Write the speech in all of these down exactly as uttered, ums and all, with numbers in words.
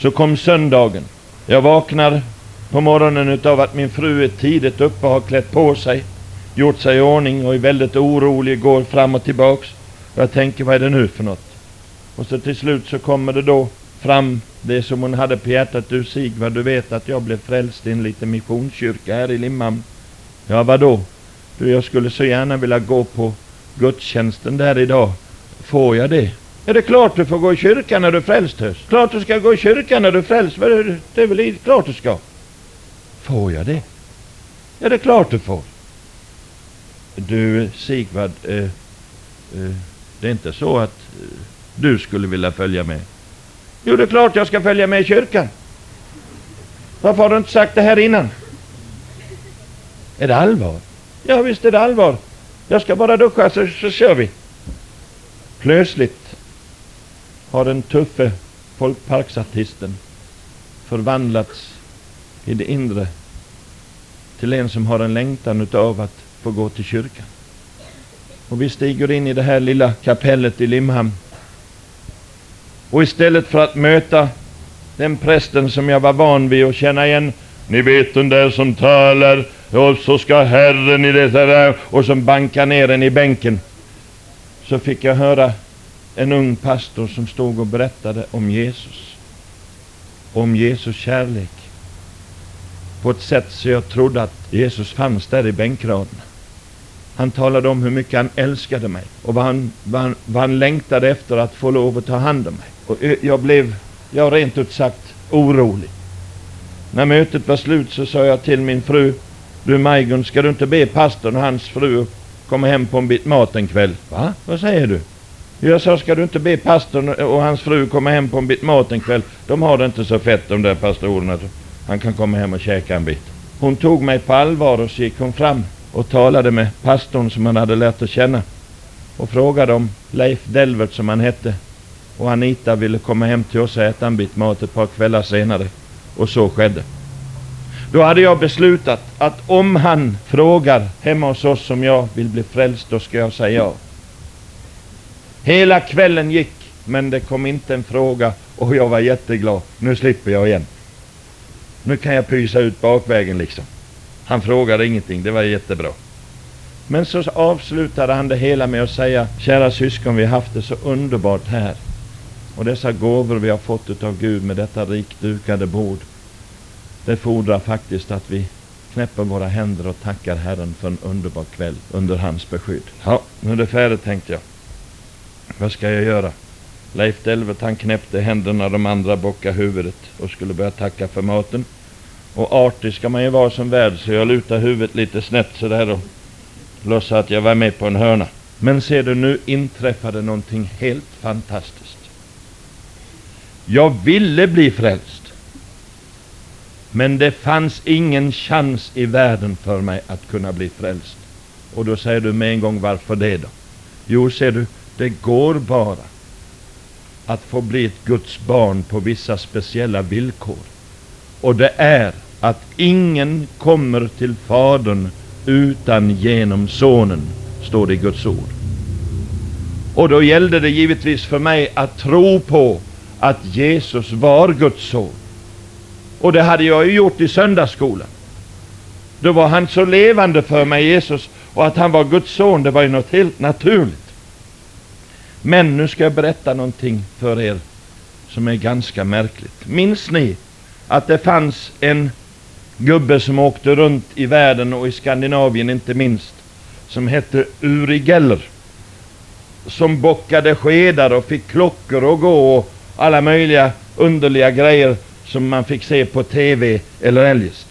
Så kom söndagen. Jag vaknar på morgonen utav att min fru är tidigt uppe och har klätt på sig, gjort sig i ordning och är väldigt orolig, går fram och tillbaks. Och jag tänker, vad är det nu för något? Och så till slut så kommer det då fram det som hon hade på hjärtat. Du Sigvard, du vet att jag blev frälst i en liten missionskyrka här i Limhamn. Ja, vadå? Du, jag skulle så gärna vilja gå på gudstjänsten där idag. Får jag det? Är det klart du får gå i kyrkan när du är frälst, höst? Klart du ska gå i kyrkan när du är frälst. Det är väl klart du ska. Får jag det? Ja, det är klart du får. Du Sigvard, eh, eh, det är inte så att eh, du skulle vilja följa med. Jo, det är klart jag ska följa med i kyrkan. Varför har du inte sagt det här innan? Är det allvar? Ja, visst är det allvar. Jag ska bara duscha så, så kör vi. Plötsligt har den tuffe folkparksartisten förvandlats i det inre till en som har en längtan utav att få gå till kyrkan. Och vi stiger in i det här lilla kapellet i Limhamn. Och istället för att möta den prästen som jag var van vid att känna igen, ni vet den där som talar, och så ska Herren i det där, och som bankar ner en i bänken, så fick jag höra en ung pastor som stod och berättade om Jesus. Om Jesus kärlek. På ett sätt så jag trodde att Jesus fanns där i bänkraden. Han talade om hur mycket han älskade mig. Och vad han, vad han, vad han längtade efter att få lov att ta hand om mig. Och jag blev, jag rent ut sagt, orolig. När mötet var slut så sa jag till min fru, du Majgun, ska du inte be pastorn och hans fru komma hem på en bit mat en kväll? Va? Vad säger du? Jag sa, ska du inte be pastorn och hans fru komma hem på en bit mat en kväll? De har det inte så fett, de där pastorerna. Han kan komma hem och käka en bit. Hon tog mig på allvar och så gick hon fram och talade med pastorn som han hade lärt att känna. Och frågade om Leif Delvert, som han hette, och Anita ville komma hem till oss och äta en bit mat ett par kvällar senare. Och så skedde. Då hade jag beslutat att om han frågar hemma hos oss om jag vill bli frälst, då ska jag säga ja. Hela kvällen gick, men det kom inte en fråga och jag var jätteglad. Nu slipper jag igen. Nu kan jag pysa ut bakvägen liksom. Han frågade ingenting, det var jättebra. Men så avslutade han det hela med att säga, kära syskon, vi har haft det så underbart här. Och dessa gåvor vi har fått av Gud med detta rikt dukade bord, det fordrar faktiskt att vi knäpper våra händer och tackar Herren för en underbar kväll under hans beskydd. Ja, nu är det färdigt, tänkte jag. Vad ska jag göra? Leif Delvert, han knäppte händerna, de andra bockade huvudet och skulle börja tacka för maten. Och artig ska man ju vara som värd, så jag lutar huvudet lite snett så där och låtsade att jag var med på en hörna. Men ser du, nu inträffade någonting helt fantastiskt. Jag ville bli frälst. Men det fanns ingen chans i världen för mig att kunna bli frälst. Och då säger du med en gång, varför det då? Jo, ser du, det går bara att få bli ett Guds barn på vissa speciella villkor. Och det är att ingen kommer till Fadern utan genom Sonen, står det i Guds ord. Och då gällde det givetvis för mig att tro på att Jesus var Guds son. Och det hade jag ju gjort i söndagsskolan. Då var han så levande för mig, Jesus, och att han var Guds son, det var ju något helt naturligt. Men nu ska jag berätta någonting för er som är ganska märkligt. Minns ni att det fanns en gubbe som åkte runt i världen och i Skandinavien inte minst, som hette Uri Geller, som bockade skedar och fick klockor och gå och alla möjliga underliga grejer som man fick se på tv eller eljest.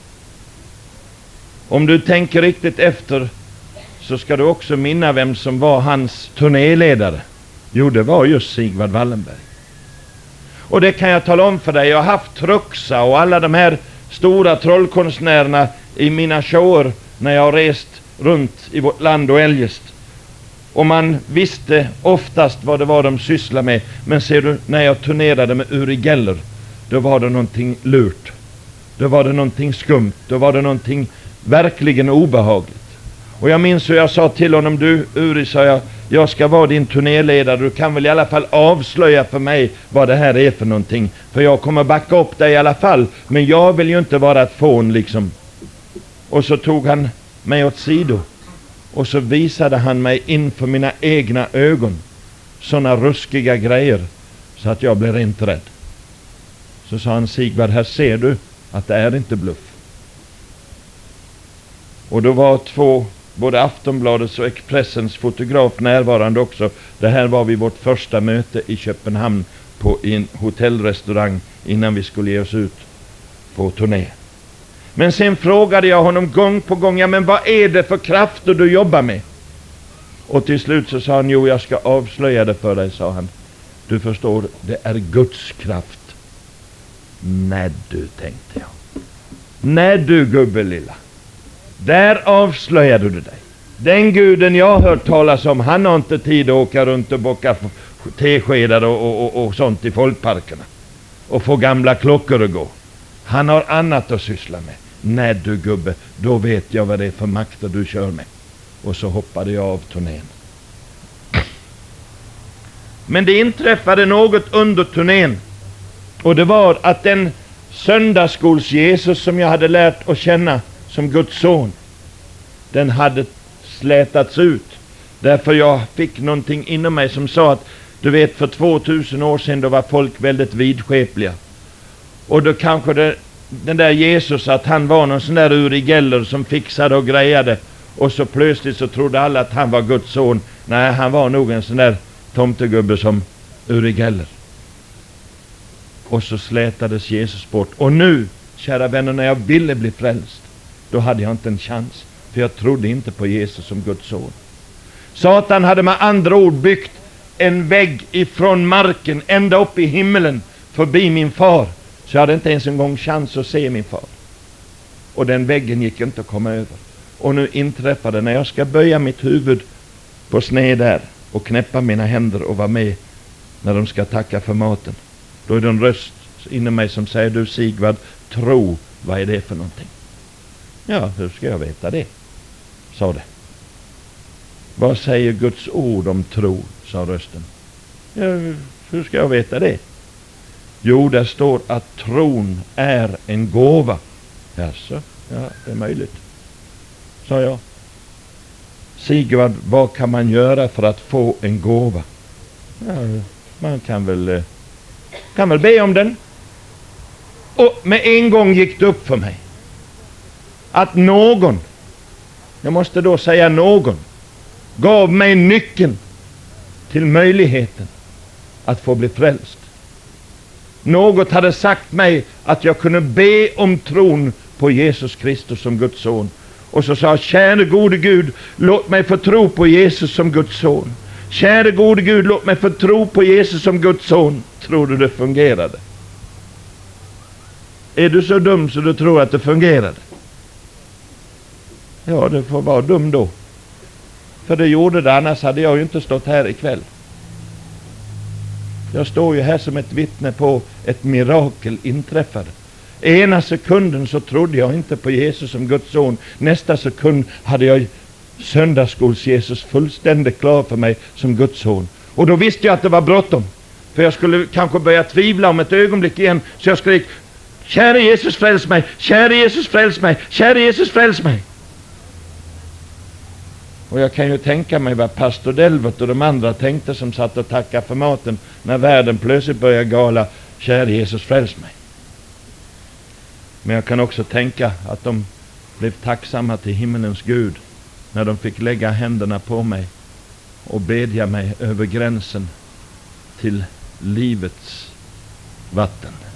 Om du tänker riktigt efter så ska du också minna vem som var hans turnéledare. Jo, det var just Sigvard Wallenberg. Och det kan jag tala om för dig. Jag har haft Truxa och alla de här stora trollkonstnärerna i mina shower när jag har rest runt i vårt land och eljest. Och man visste oftast vad det var de sysslade med. Men ser du, när jag turnerade med Uri Geller, då var det någonting lurt. Då var det någonting skumt. Då var det någonting verkligen obehagligt. Och jag minns hur jag sa till honom, du Uri, sa jag, jag ska vara din turnéledare. Du kan väl i alla fall avslöja för mig vad det här är för någonting. För jag kommer backa upp dig i alla fall. Men jag vill ju inte vara ett fån liksom. Och så tog han mig åt sido. Och så visade han mig inför mina egna ögon sådana ruskiga grejer så att jag blev rent rädd. Så sa han: Sigvard, här ser du att det är inte bluff. Och då var två, både Aftonbladets och Expressens fotograf närvarande också. Det här var vid vårt första möte i Köpenhamn på en hotellrestaurang innan vi skulle ge oss ut på turné. Men sen frågade jag honom gång på gång: ja, men vad är det för krafter du jobbar med? Och till slut så sa han: jo, jag ska avslöja det för dig, sa han. Du förstår, det är Guds kraft. Nej du, tänkte jag. Nej du, gubbe lilla. Där avslöjade du dig. Den guden jag har hört talas om, han har inte tid att åka runt och bocka teskedar och, och, och, och sånt i folkparkerna. Och få gamla klockor att gå. Han har annat att syssla med. Nej du, gubbe, då vet jag vad det är för makter du kör med. Och så hoppade jag av turnén. Men det inträffade något under turnén. Och det var att den söndagsskols Jesus som jag hade lärt att känna som Guds son, den hade slätats ut. Därför jag fick någonting inom mig som sa att, du vet, för tvåtusen år sedan då var folk väldigt vidskepliga. Och då kanske det, den där Jesus, att han var någon sån där Uri Geller som fixade och grejade. Och så plötsligt så trodde alla att han var Guds son. Nej, han var nog en sån där tomtegubbe som Uri Geller. Och så slätades Jesus bort. Och nu, kära vänner, när jag ville bli frälst, då hade jag inte en chans. För jag trodde inte på Jesus som Guds son. Satan hade med andra ord byggt en vägg ifrån marken ända upp i himmelen förbi min far. Så jag hade inte ens en gång chans att se min far. Och den väggen gick inte att komma över. Och nu inträffade, när jag ska böja mitt huvud på sned där och knäppa mina händer och vara med när de ska tacka för maten, då är det en röst inom mig som säger: du Sigvard, tro, vad är det för någonting? Ja, hur ska jag veta det? Sa det. Vad säger Guds ord om tro? Sa rösten. Ja, hur ska jag veta det? Jo, där står att tron är en gåva. Jaså, ja, det är möjligt, sa jag. Sigvard, vad kan man göra för att få en gåva? Ja, man kan väl kan väl be om den. Och med en gång gick det upp för mig att någon, jag måste då säga någon, gav mig nyckeln till möjligheten att få bli frälst. Något hade sagt mig att jag kunde be om tron på Jesus Kristus som Guds son. Och så sa: käre gode Gud, låt mig få tro på Jesus som Guds son. Käre gode Gud, låt mig få tro på Jesus som Guds son. Tror du det fungerade? Är du så dum så du tror att det fungerade? Ja, det får vara dum då. För det gjorde det, annars hade jag ju inte stått här ikväll. Jag står ju här som ett vittne på ett mirakel inträffade. Ena sekunden så trodde jag inte på Jesus som Guds son. Nästa sekund hade jag söndagsskols Jesus fullständigt klar för mig som Guds son. Och då visste jag att det var bråttom. För jag skulle kanske börja tvivla om ett ögonblick igen. Så jag skrek: käre Jesus, fräls mig! Käre Jesus, fräls mig! Käre Jesus, fräls mig! Och jag kan ju tänka mig vad pastor Delvert och de andra tänkte som satt och tackade för maten när världen plötsligt började gala: käre Jesus, fräls mig. Men jag kan också tänka att de blev tacksamma till himmelens Gud när de fick lägga händerna på mig och bedja mig över gränsen till livets vatten.